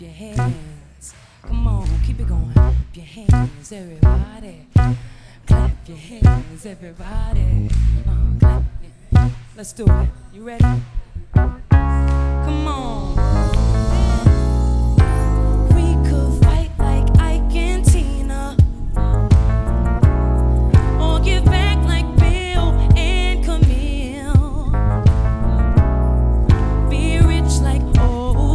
your hands. Come on, keep it going. Clap your hands, everybody. Clap your hands, everybody. Clap. Let's do it. You ready?